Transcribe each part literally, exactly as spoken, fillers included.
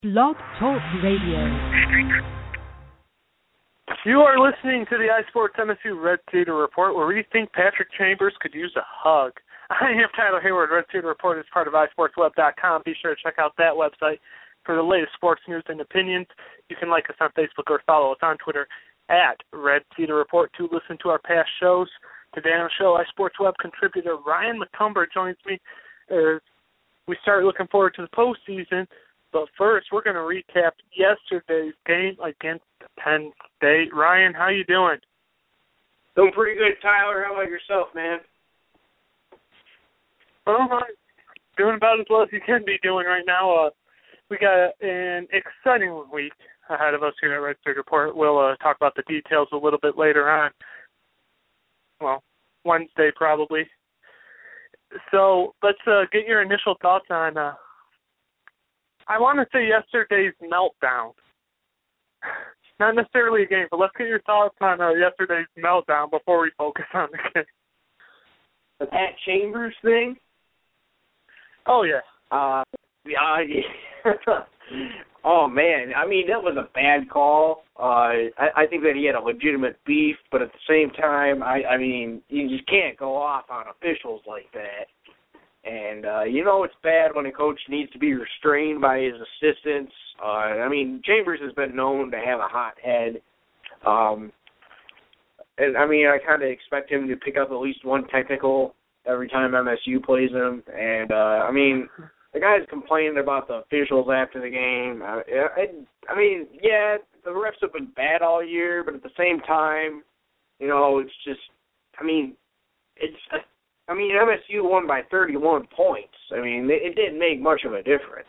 Blog Talk Radio. You are listening to the iSports M S U Red Cedar Report, where we think Patrick Chambers could use a hug. I am Tyler Hayward. Red Cedar Report is part of i sports web dot com. Be sure to check out that website for the latest sports news and opinions. You can like us on Facebook or follow us on Twitter at Red Cedar Report to listen to our past shows. Today on the show, iSports Web contributor Ryan McCumber joins me as we start looking forward to the postseason. But first, we're going to recap yesterday's game against Penn State. Ryan, how you doing? Doing pretty good, Tyler. How about yourself, man? Oh, I'm doing about as well as you can be doing right now. Uh, we got an exciting week ahead of us here at Red Cedar Report. We'll uh, talk about the details a little bit later on. Well, Wednesday probably. So let's uh, get your initial thoughts on, uh, I want to say yesterday's meltdown. Not necessarily a game, but let's get your thoughts on uh, yesterday's meltdown before we focus on the game. The Pat Chambers thing? Oh, yeah. Uh, yeah. Oh, man. I mean, that was a bad call. Uh, I, I think that he had a legitimate beef, but at the same time, I, I mean, you just can't go off on officials like that. And, uh, you know it's bad when a coach needs to be restrained by his assistants. Uh, I mean, Chambers has been known to have a hot head. Um, and, I mean, I kind of expect him to pick up at least one technical every time M S U plays him. And, uh, I mean, the guy's complaining about the officials after the game. I, I, I mean, yeah, the refs have been bad all year, but at the same time, you know, it's just, I mean, it's... I mean, M S U won by thirty-one points. I mean, it didn't make much of a difference.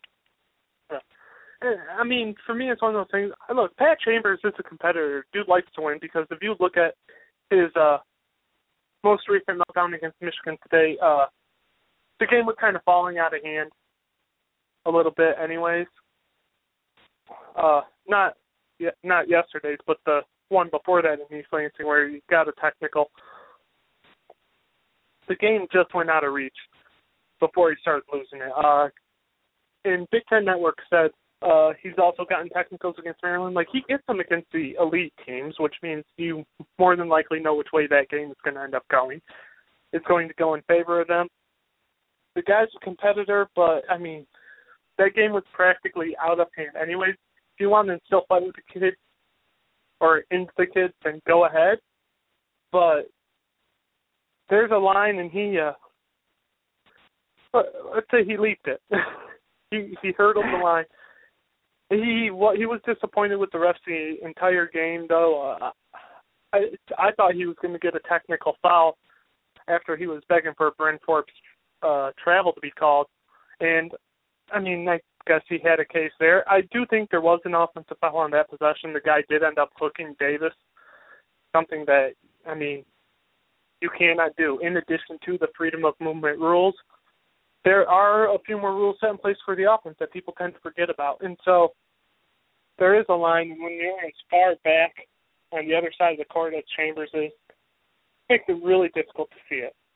I mean, for me, it's one of those things. Look, Pat Chambers is a competitor. Dude likes to win because if you look at his uh, most recent meltdown against Michigan today, uh, the game was kind of falling out of hand a little bit anyways. Uh, not not yesterday's, but the one before that in East Lansing where he got a technical. The game just went out of reach before he started losing it. Uh, and Big Ten Network said uh, he's also gotten technicals against Maryland. Like, he gets them against the elite teams, which means you more than likely know which way that game is going to end up going. It's going to go in favor of them. The guy's a competitor, but, I mean, that game was practically out of hand. Anyways, if you want to still fight with the kids or into the kids, then go ahead. But there's a line, and he, uh, let's say he leaped it. he he hurdled the line. He what he was disappointed with the refs the entire game, though. Uh, I I thought he was going to get a technical foul after he was begging for Bryn Forbes' uh, travel to be called, and I mean I guess he had a case there. I do think there was an offensive foul on that possession. The guy did end up hooking Davis, something that I mean. You cannot do. In addition to the freedom of movement rules, there are a few more rules set in place for the offense that people tend to forget about. And so there is a line when you're as far back on the other side of the court as Chambers is, it makes it really difficult to see it.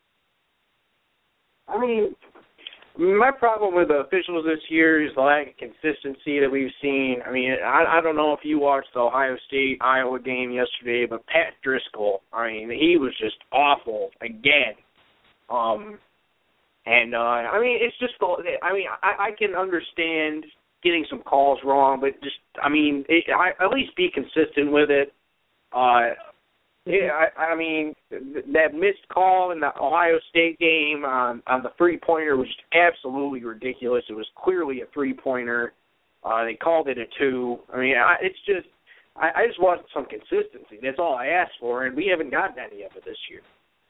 I mean, my problem with the officials this year is the lack of consistency that we've seen. I mean, I, I don't know if you watched the Ohio State-Iowa game yesterday, but Pat Driscoll, I mean, he was just awful again. Um, and, uh, I mean, it's just, I mean, I, I can understand getting some calls wrong, but just, I mean, it, I, at least be consistent with it. Uh Yeah, I, I mean, that missed call in the Ohio State game on, on the three-pointer was absolutely ridiculous. It was clearly a three-pointer. Uh, they called it a two. I mean, I, it's just, I, I just want some consistency. That's all I asked for, and we haven't gotten any of it this year.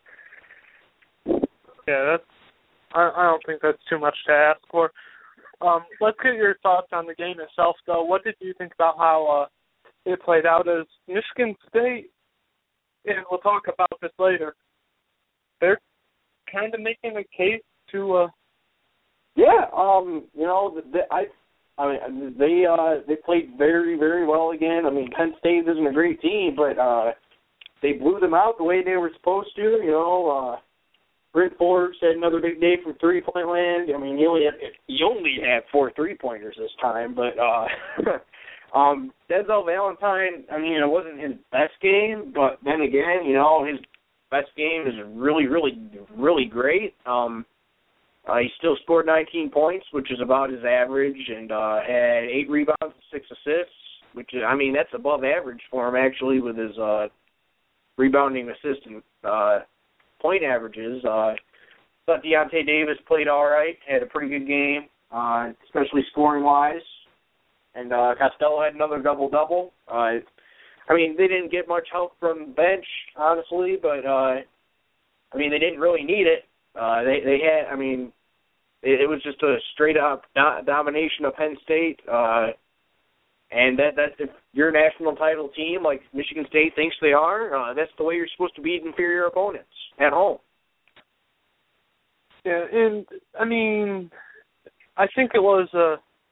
Yeah, that's, I, I don't think that's too much to ask for. Um, let's get your thoughts on the game itself, though. What did you think about how uh, it played out as Michigan State? And we'll talk about this later. They're kind of making a case to. Uh, yeah, um, you know, the, I, I mean, they uh, they played very, very well again. I mean, Penn State isn't a great team, but uh, they blew them out the way they were supposed to. You know, uh, Brent Forbes had another big day from three-point land. I mean, he only had, he only had four three-pointers this time, but uh, um, Denzel Valentine, I mean, it wasn't his best game, but then again, you know, his best game is really, really, really great. Um, uh, he still scored nineteen points, which is about his average, and uh, had eight rebounds and six assists, which is, I mean, that's above average for him, actually, with his uh, rebounding, assist, and uh, point averages. Uh, but Deontay Davis played all right, had a pretty good game, uh, especially scoring-wise. And uh, Costello had another double-double. Uh, I mean, they didn't get much help from the bench, honestly, but, uh, I mean, they didn't really need it. Uh, they, they had, I mean, it, it was just a straight-up do- domination of Penn State. Uh, and that, that if you're a national title team like Michigan State thinks they are, uh, that's the way you're supposed to beat inferior opponents at home. Yeah, and, I mean, I think it was a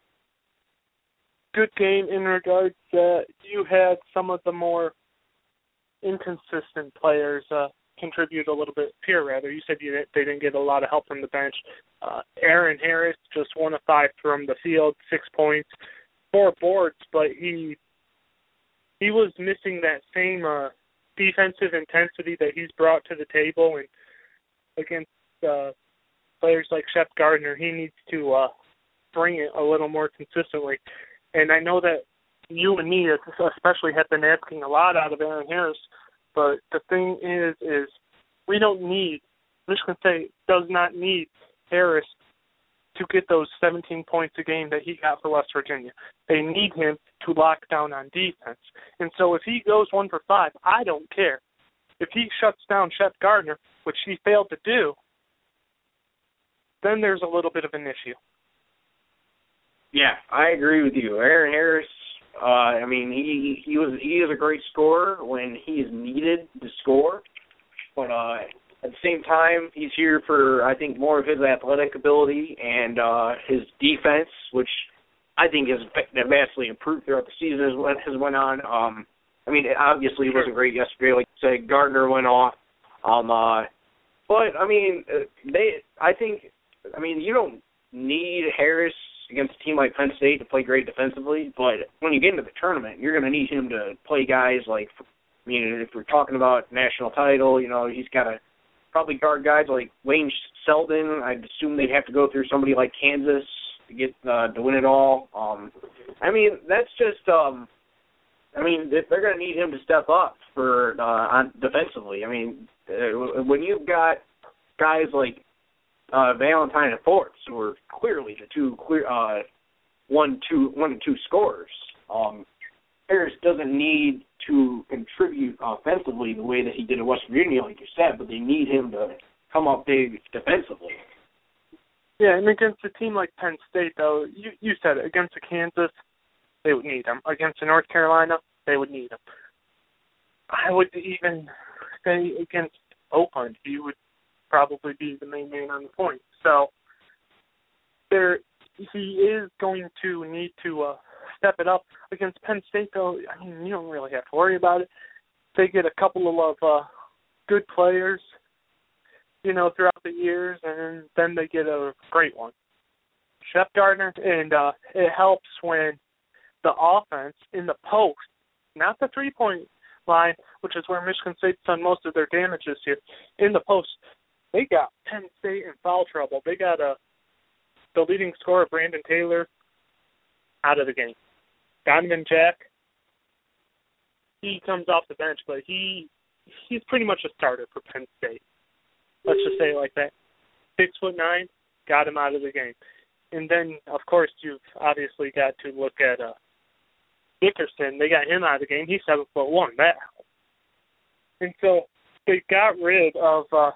good game in regards that you had some of the more inconsistent players uh, contribute a little bit here, rather. You said you didn't, they didn't get a lot of help from the bench. Uh, Aaron Harris just one of five from the field, six points, four boards, but he he was missing that same uh, defensive intensity that he's brought to the table, and against uh, players like Shep Gardner, he needs to uh, bring it a little more consistently. And I know that you and me especially have been asking a lot out of Aaron Harris, but the thing is, is we don't need, Michigan State does not need Harris to get those seventeen points a game that he got for West Virginia. They need him to lock down on defense. And so if he goes one for five, I don't care. If he shuts down Shep Gardner, which he failed to do, then there's a little bit of an issue. Yeah, I agree with you. Aaron Harris, uh, I mean, he he was he is a great scorer when he is needed to score, but uh, at the same time, he's here for, I think, more of his athletic ability and uh, his defense, which I think has vastly improved throughout the season as it has went on. Um, I mean, obviously, it wasn't great yesterday. Like you said, Gardner went off. Um, uh, but, I mean, they. I think, I mean, you don't need Harris against a team like Penn State to play great defensively, but when you get into the tournament, you're going to need him to play guys like, I mean, if we're talking about national title, you know, he's got to probably guard guys like Wayne Selden. I'd assume they'd have to go through somebody like Kansas to get uh, to win it all. Um, I mean, that's just, um, I mean, they're going to need him to step up for uh, on defensively. I mean, uh, when you've got guys like Uh, Valentine and Forbes were clearly the two clear uh, one, two, one and two scorers. Um, Harris doesn't need to contribute offensively the way that he did at West Virginia, like you said, but they need him to come up big defensively. Yeah, and against a team like Penn State, though, you you said it, against a Kansas, they would need him. Against a North Carolina, they would need him. I would even say against Oakland, he would probably be the main man on the point. So there, he is going to need to uh, step it up. Against Penn State, though, I mean, you don't really have to worry about it. They get a couple of uh, good players, you know, throughout the years, and then they get a great one. Shep Gardner, and uh, it helps when the offense in the post, not the three-point line, which is where Michigan State's done most of their damage this year, in the post, they got Penn State in foul trouble. They got uh, the leading scorer, Brandon Taylor, out of the game. Donovan Jack, he comes off the bench, but he he's pretty much a starter for Penn State. Let's just say it like that. Six foot nine, got him out of the game. And then, of course, you've obviously got to look at uh, Dickerson. They got him out of the game. He's seven foot one. That helped. And so they got rid of uh,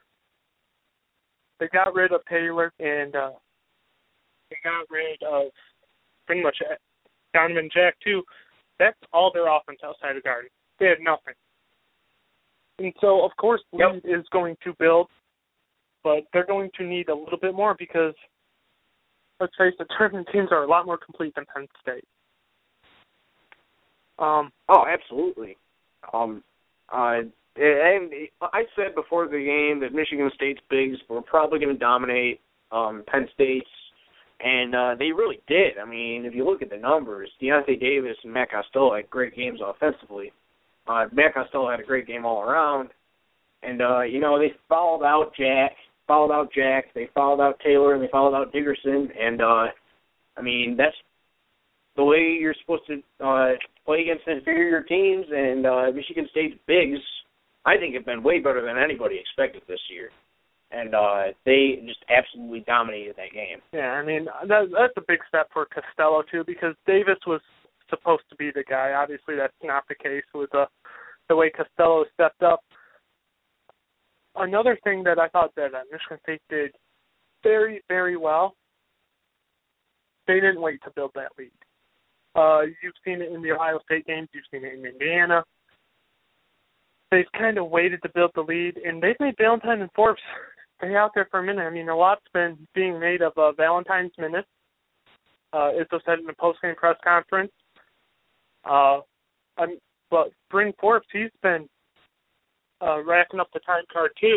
they got rid of Taylor, and uh, they got rid of pretty much Donovan Jack too. That's all their offense outside of Gardner. They had nothing. And so, of course, the yep. lead is going to build, but they're going to need a little bit more because, let's face it, tournament teams are a lot more complete than Penn State. Um, oh, absolutely. Um, uh, and I said before the game that Michigan State's bigs were probably going to dominate um, Penn State's, and uh, they really did. I mean, if you look at the numbers, Deontay Davis and Matt Costello had great games offensively. Uh, Matt Costello had a great game all around, and uh, you know they fouled out Jack, fouled out Jack, they fouled out Taylor, and they fouled out Dickerson, and uh, I mean that's the way you're supposed to uh, play against inferior teams. And uh, Michigan State's bigs, I think, have been way better than anybody expected this year, and uh, they just absolutely dominated that game. Yeah, I mean that, that's a big step for Costello too, because Davis was supposed to be the guy. Obviously, that's not the case with the the way Costello stepped up. Another thing that I thought that uh, Michigan State did very, very well, they didn't wait to build that lead. Uh, you've seen it in the Ohio State games. You've seen it in Indiana. They've kind of waited to build the lead, and they've made Valentine and Forbes stay out there for a minute. I mean, a lot's been being made of uh, Valentine's minutes. Uh, Izzo said in the post-game press conference. Uh, I'm, but Bryn Forbes, he's been uh, racking up the time card too.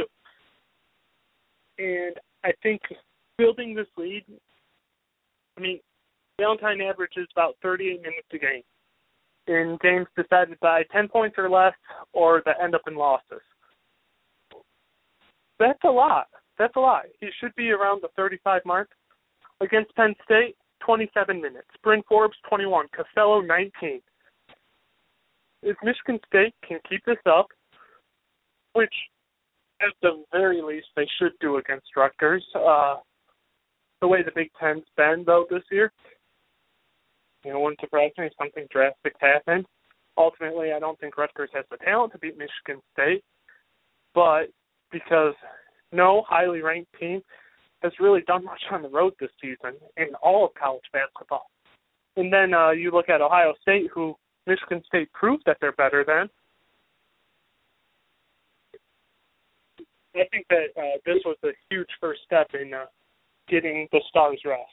And I think building this lead, I mean, Valentine averages about thirty-eight minutes a game in games decided by ten points or less or that end up in losses. That's a lot. That's a lot. He should be around the thirty-five mark. Against Penn State, twenty-seven minutes. Bryn Forbes, twenty-one. Costello, nineteen. If Michigan State can keep this up, which at the very least they should do against Rutgers, uh, the way the Big Ten's been, though, this year, you know, wouldn't surprise me if something drastic happened. Ultimately, I don't think Rutgers has the talent to beat Michigan State, but because no highly ranked team has really done much on the road this season in all of college basketball. And then uh, you look at Ohio State, who Michigan State proved that they're better than. I think that uh, this was a huge first step in uh, getting the Stars rest.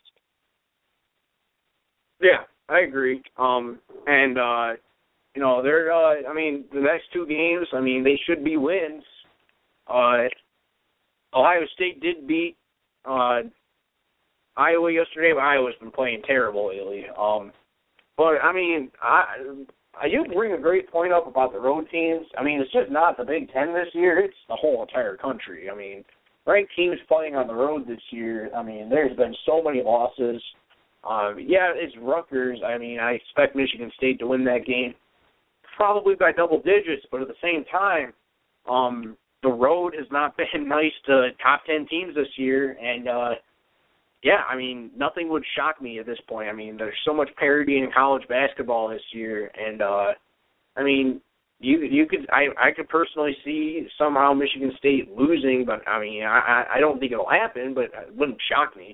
Yeah, I agree. Um, and, uh, you know, they're, uh, I mean, the next two games, I mean, they should be wins. Uh, Ohio State did beat uh, Iowa yesterday, but Iowa's been playing terrible lately. Um, but, I mean, I, I you bring a great point up about the road teams. I mean, it's just not the Big Ten this year. It's the whole entire country. I mean, ranked teams playing on the road this year, I mean, there's been so many losses. Um, yeah, it's Rutgers. I mean, I expect Michigan State to win that game probably by double digits, but at the same time, um, the road has not been nice to top ten teams this year, and uh, yeah, I mean, nothing would shock me at this point. I mean, there's so much parity in college basketball this year, and uh, I mean, you you could I I could personally see somehow Michigan State losing, but I mean, I I don't think it'll happen, but it wouldn't shock me.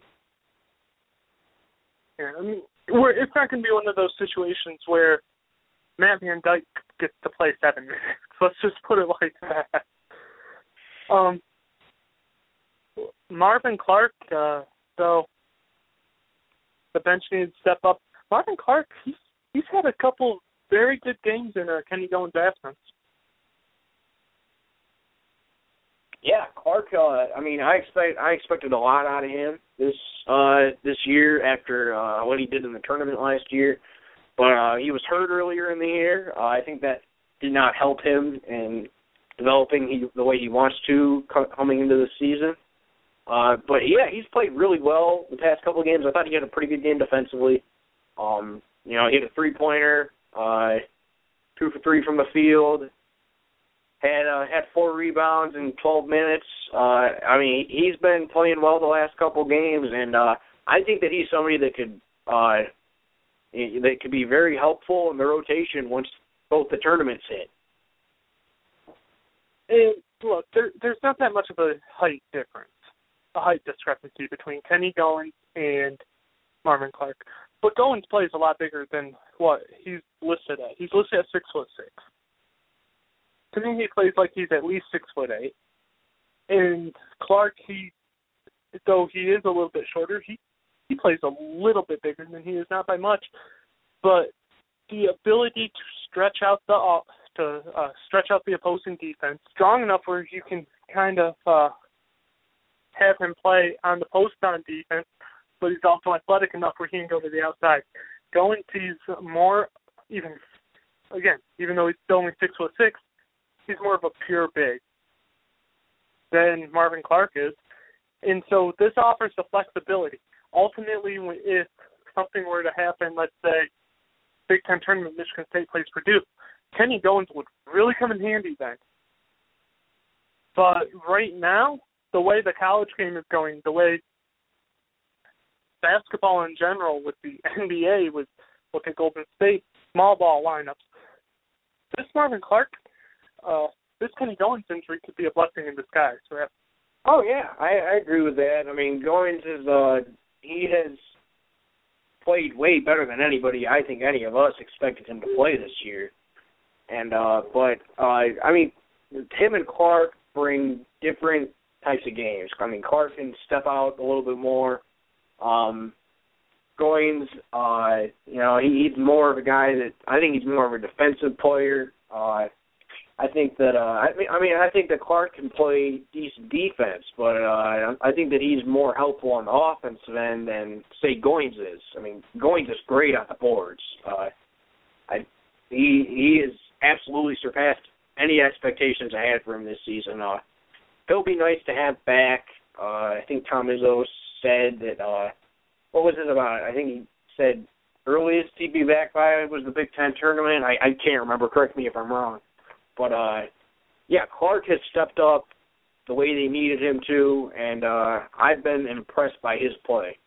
Yeah, I mean, we're, it's not going to be one of those situations where Matt Van Dyke gets to play seven minutes. Let's just put it like that. Um, Marvin Clark, uh, so the bench needs to step up. Marvin Clark, he's, he's had a couple very good games in uh, Kenny Goins' absence. Yeah, Clark. Uh, I mean, I expect I expected a lot out of him this uh, this year after uh, what he did in the tournament last year, but uh, he was hurt earlier in the year. Uh, I think that did not help him in developing he, the way he wants to co- coming into the season. Uh, but yeah, he's played really well the past couple of games. I thought he had a pretty good game defensively. Um, you know, he hit a three pointer, uh, two for three from the field. Had uh, had four rebounds in twelve minutes. Uh, I mean, he's been playing well the last couple games, and uh, I think that he's somebody that could uh, that could be very helpful in the rotation once both the tournaments hit. And look, there, there's not that much of a height difference, a height discrepancy between Kenny Goins and Marvin Clark. But Goins plays a lot bigger than what he's listed at. He's listed at six foot six. To me, he plays like he's at least six foot eight. And Clark, he, though he is a little bit shorter, he, he plays a little bit bigger than he is, not by much. But the ability to stretch out the to uh, stretch out the opposing defense, strong enough where you can kind of uh, have him play on the post on defense, but he's also athletic enough where he can go to the outside. Goins, he's more, even, again, even though he's still only six foot six, he's more of a pure big than Marvin Clark is. And so this offers the flexibility. Ultimately, if something were to happen, let's say, Big Ten tournament, Michigan State plays Purdue, Kenny Goins would really come in handy then. But right now, the way the college game is going, the way basketball in general with the N B A, with look at Golden State, small ball lineups, this Marvin Clark, uh, this Kenny Goins injury could be a blessing in disguise, right? Oh, yeah, I, I agree with that. I mean, Goins is, uh, he has played way better than anybody, I think any of us expected him to play this year. And, uh, but, uh, I mean, him and Clark bring different types of games. I mean, Clark can step out a little bit more. Um, Goins, uh, you know, he, he's more of a guy that, I think he's more of a defensive player. Uh, I think that, uh, I mean, I mean, I think that Clark can play decent defense, but uh, I think that he's more helpful on the offensive end than, say, Goins is. I mean, Goins is great on the boards. Uh, I, he he has absolutely surpassed any expectations I had for him this season. Uh, he'll be nice to have back. Uh, I think Tom Izzo said that, uh, what was it about? I think he said earliest he'd be back by was the Big Ten tournament. I, I can't remember. Correct me if I'm wrong. But, uh, yeah, Clark has stepped up the way they needed him to, and uh, I've been impressed by his play.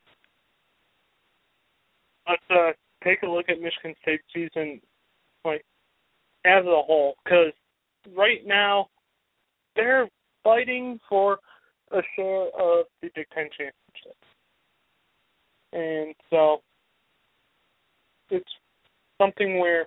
Let's uh, take a look at Michigan State's season, like, as a whole, because right now they're fighting for a share of the Big Ten championship. And so it's something where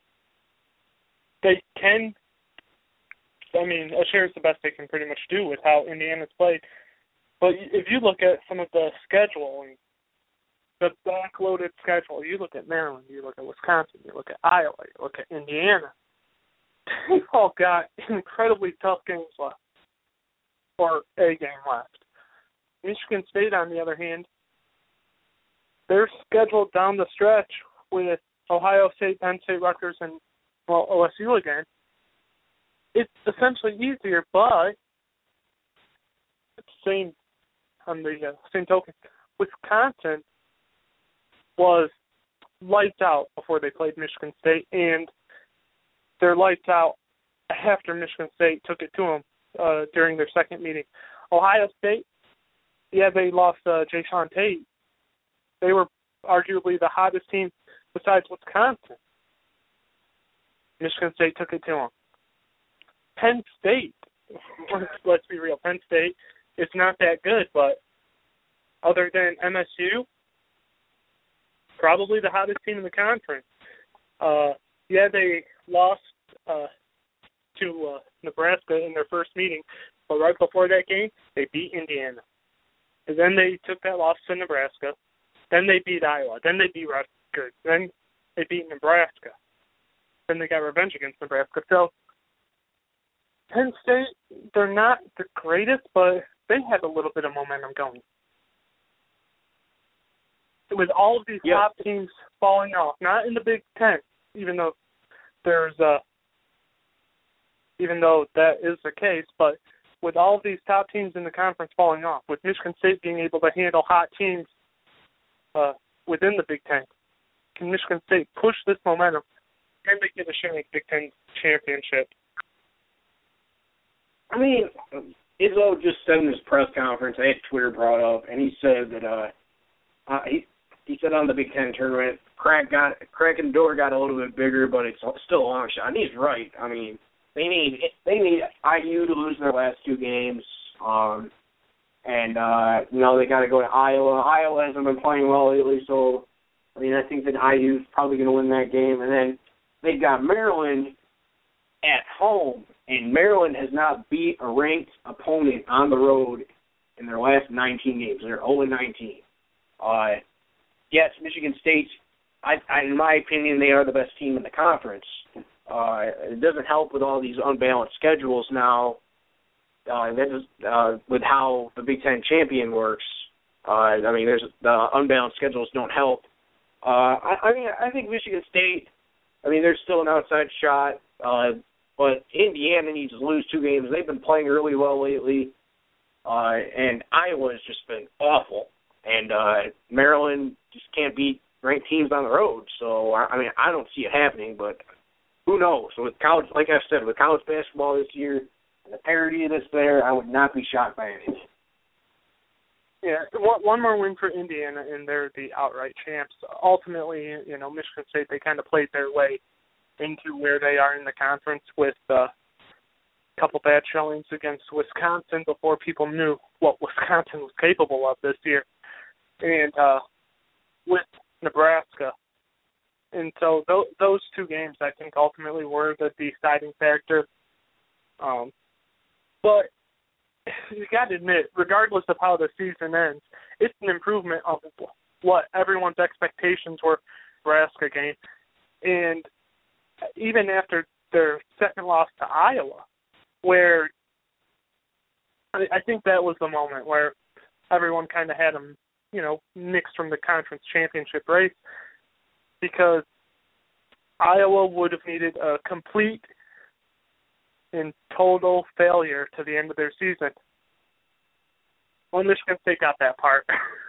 they can, I mean, a share is the best they can pretty much do with how Indiana's played. But if you look at some of the scheduling, the backloaded schedule, you look at Maryland, you look at Wisconsin, you look at Iowa, you look at Indiana, they've all got incredibly tough games left, or a game left. Michigan State, on the other hand, they're scheduled down the stretch with Ohio State, Penn State, Rutgers, and well, O S U again. It's essentially easier, but it's the same on the uh, same token. Wisconsin was lights out before they played Michigan State, and they're lights out after Michigan State took it to them uh, during their second meeting. Ohio State, yeah, they lost uh, Jayshawn Tate. They were arguably the hottest team besides Wisconsin. Michigan State took it to them. Penn State, let's be real, Penn State is not that good, but other than M S U, probably the hottest team in the conference. Uh, yeah, they lost uh, to uh, Nebraska in their first meeting, but right before that game, they beat Indiana. And then they took that loss to Nebraska. Then they beat Iowa. Then they beat Rutgers. Then they beat Nebraska. Then they got revenge against Nebraska. So Penn State, they're not the greatest, but they had a little bit of momentum going. With all of these yep. top teams falling off, not in the Big Ten, even though there's uh, even though that is the case, but with all of these top teams in the conference falling off, with Michigan State being able to handle hot teams uh, within the Big Ten, can Michigan State push this momentum? Can they get a share in the Big Ten championship? I mean, Izzo just said in his press conference, I had Twitter brought up, and he said that uh, uh, he he said on the Big Ten tournament, crack got cracking door got a little bit bigger, but it's still a long shot. And he's right. I mean, they need they need I U to lose their last two games, um, and uh, you know they got to go to Iowa. Iowa hasn't been playing well lately, so I mean I think that I U's probably going to win that game, and then they've got Maryland at home. And Maryland has not beat a ranked opponent on the road in their last nineteen games. They're oh and nineteen. Uh, yes, Michigan State, I, I, in my opinion, they are the best team in the conference. Uh, it doesn't help with all these unbalanced schedules now. Uh, that is, uh, with how the Big Ten champion works. Uh, I mean, there's the unbalanced schedules don't help. Uh, I, I mean, I think Michigan State. I mean, there's still an outside shot, uh, but Indiana needs to lose two games. They've been playing really well lately, uh, and Iowa's just been awful. And uh, Maryland just can't beat ranked teams on the road. So I, I mean, I don't see it happening, but who knows? So with college, like I've said, with college basketball this year, and the parity that's there, I would not be shocked by anything. Yeah, one, one more win for Indiana, and they're the outright champs. Ultimately, you know, Michigan State, they kind of played their way into where they are in the conference with uh, a couple bad showings against Wisconsin before people knew what Wisconsin was capable of this year, and uh, with Nebraska. And so th- those two games, I think, ultimately were the deciding factor. Um, but you got to admit, regardless of how the season ends, it's an improvement of what everyone's expectations were for the Nebraska game. And even after their second loss to Iowa, where I, I think that was the moment where everyone kind of had them, you know, mixed from the conference championship race, because Iowa would have needed a complete and total failure to the end of their season. Well, Michigan State got that part.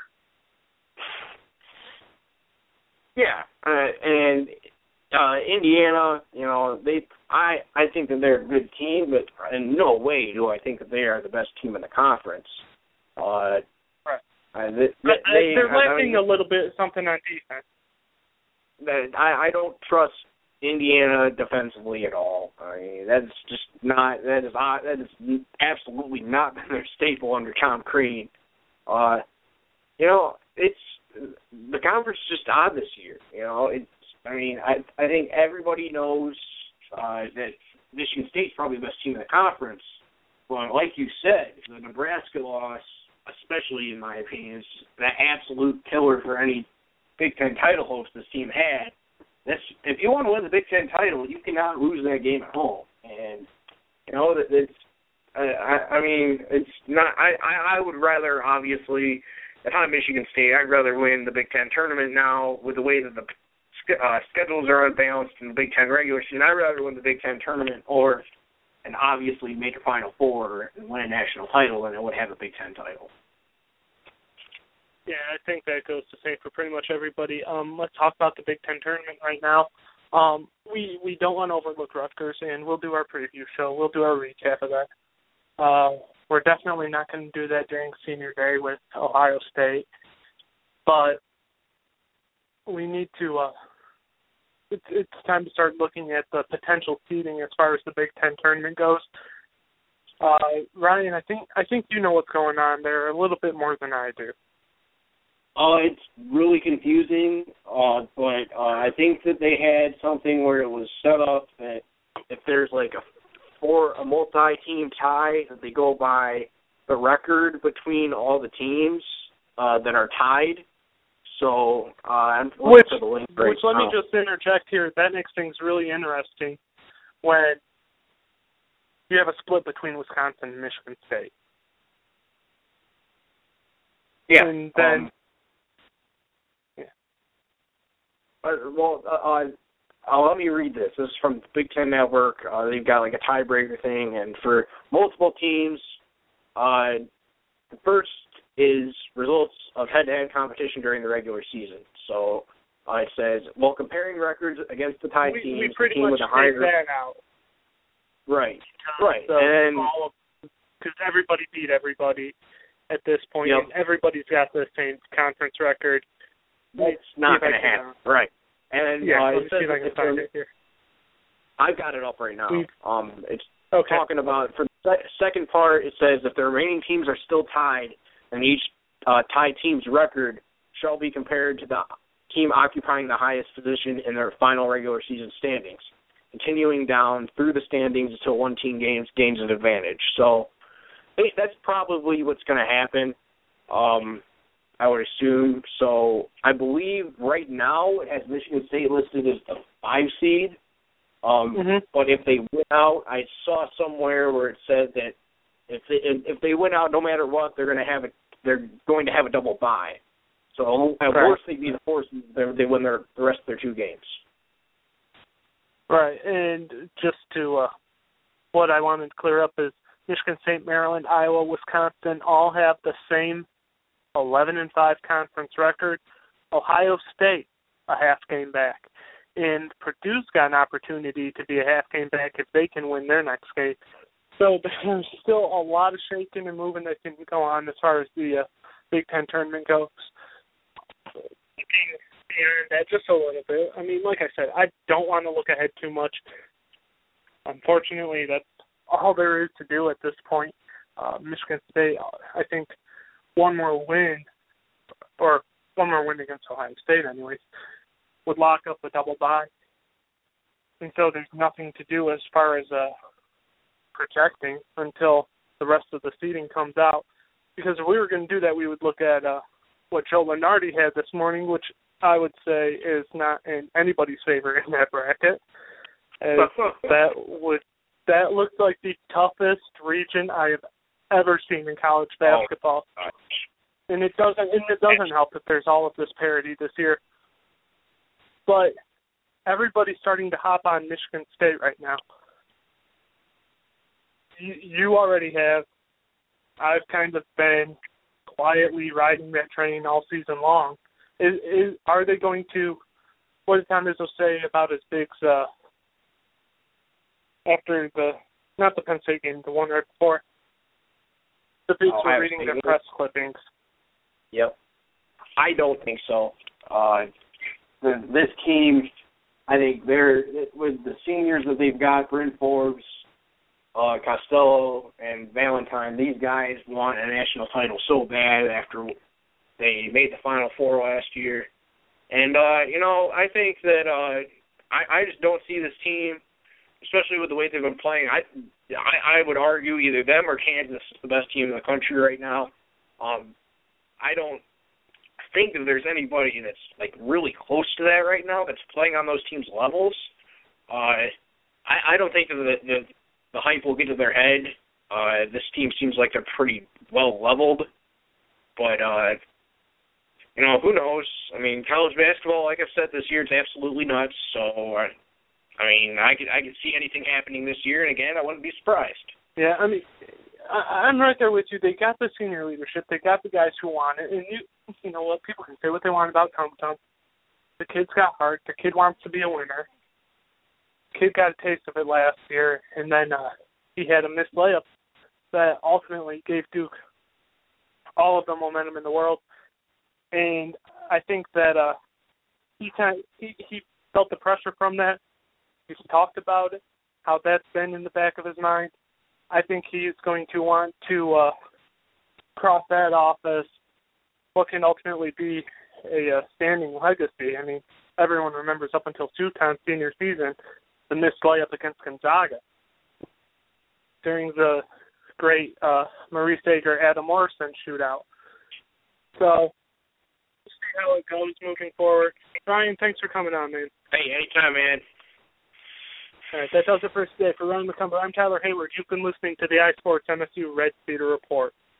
yeah, uh, and uh, Indiana, you know, they, I, I think that they're a good team, but in no way do I think that they are the best team in the conference. Uh, right. Uh, they, but, they, they're lacking I mean, a little bit something on defense. That I, I don't trust Indiana defensively at all. I mean, that's just not that is not, that is absolutely not their staple under Tom Crean. Uh, you know, it's the conference is just odd this year. You know, it's. I mean, I I think everybody knows uh, that Michigan State's probably the best team in the conference. But like you said, the Nebraska loss, especially in my opinion, is that absolute killer for any Big Ten title host this team had. That's, if you want to win the Big Ten title, you cannot lose that game at home. And you know that it's. I, I mean, it's not. I, I would rather, obviously, if I'm Michigan State, I'd rather win the Big Ten tournament now with the way that the uh, schedules are unbalanced in the Big Ten regular season. I'd rather win the Big Ten tournament or, and obviously, make a Final Four and win a national title than I would have a Big Ten title. Yeah, I think that goes the same for pretty much everybody. Um, let's talk about the Big Ten tournament right now. Um, we we don't want to overlook Rutgers, and we'll do our preview show. We'll do our recap of that. Uh, we're definitely not going to do that during senior day with Ohio State, but we need to. Uh, it's it's time to start looking at the potential seeding as far as the Big Ten tournament goes. Uh, Ryan, I think I think you know what's going on there a little bit more than I do. Uh, it's really confusing, uh, but uh, I think that they had something where it was set up that if there's like a four a multi-team tie, that they go by the record between all the teams uh, that are tied. So uh, I'm looking which, for the link right which let now. me just interject here. That makes things really interesting when you have a split between Wisconsin and Michigan State. Yeah. And then. Um, Uh, well, uh, uh, uh, let me read this. This is from the Big Ten Network. Uh, they've got like a tiebreaker thing, and for multiple teams, uh, the first is results of head-to-head competition during the regular season. So uh, it says, while comparing records against the tied we, teams, we pretty the team much with a higher that out. Right, right, So and because everybody beat everybody at this point, yep. and everybody's got the same conference record. It's not going to happen. Uh, right. And yeah, uh, let me it see if I says can find it here. I've got it up right now. We've, um, it's okay. talking about, for the second part, it says if the remaining teams are still tied, then each uh, tied team's record shall be compared to the team occupying the highest position in their final regular season standings, continuing down through the standings until one team gains, gains an advantage. So hey, that's probably what's going to happen. Um I would assume. So I believe right now it has Michigan State listed as the five seed. Um, mm-hmm. But if they win out, I saw somewhere where it said that if they, if they win out, no matter what, they're going to have a they're going to have a double bye. So at right. worst, they'd be the force. They win their the rest of their two games. Right, and just to uh, what I wanted to clear up is Michigan State, Maryland, Iowa, Wisconsin all have the same eleven and five conference record. Ohio State a half game back, and Purdue's got an opportunity to be a half game back if they can win their next game. So there's still a lot of shaking and moving that can go on as far as the uh, Big Ten tournament goes. Beyond that, just a little bit. I mean, like I said, I don't want to look ahead too much. Unfortunately, that's all there is to do at this point. Uh, Michigan State, I think, one more win, or one more win against Ohio State, anyways, would lock up a double bye. And so there's nothing to do as far as uh, projecting until the rest of the seeding comes out. Because if we were going to do that, we would look at uh, what Joe Lunardi had this morning, which I would say is not in anybody's favor in that bracket. As that would that looks like the toughest region I have ever seen in college basketball. Oh, and it doesn't and it doesn't help that there's all of this parity this year. But everybody's starting to hop on Michigan State right now. You, you already have. I've kind of been quietly riding that train all season long. Is, is are they going to? What did Tom Izzo say about his bigs uh, after the not the Penn State game, the one right before? The bigs oh, were reading their press clippings. Yep, I don't think so. Uh, the, this team, I think they're with the seniors that they've got, Bryn Forbes, uh, Costello, and Valentine. These guys want a national title so bad after they made the Final Four last year. And, uh, you know, I think that uh, I, I just don't see this team, especially with the way they've been playing. I, I I would argue either them or Kansas is the best team in the country right now. Um, I don't think that there's anybody that's, like, really close to that right now that's playing on those teams' levels. Uh, I, I don't think that the, the, the hype will get to their head. Uh, this team seems like they're pretty well leveled. But, uh, you know, who knows? I mean, college basketball, like I've said this year, it's absolutely nuts. So, uh, I mean, I could I could see anything happening this year, and again, I wouldn't be surprised. Yeah, I mean, I, I'm right there with you. They got the senior leadership. They got the guys who want it. And, you you know what, people can say what they want about Tum Tum. The kid's got heart. The kid wants to be a winner. The kid got a taste of it last year, and then uh, he had a missed layup that ultimately gave Duke all of the momentum in the world. And I think that uh, he kind of, he, he felt the pressure from that. He's talked about it, how that's been in the back of his mind. I think he's going to want to uh, cross that off as what can ultimately be a uh, standing legacy. I mean, everyone remembers up until Suton's senior season, the missed layup against Gonzaga during the great uh, Maurice Sager, Adam Morrison shootout. So, see how it goes moving forward. Ryan, thanks for coming on, man. Hey, anytime, man. All right, that does it for today. For Ryan McCumber, I'm Tyler Hayward. You've been listening to the iSports M S U Red Cedar Report.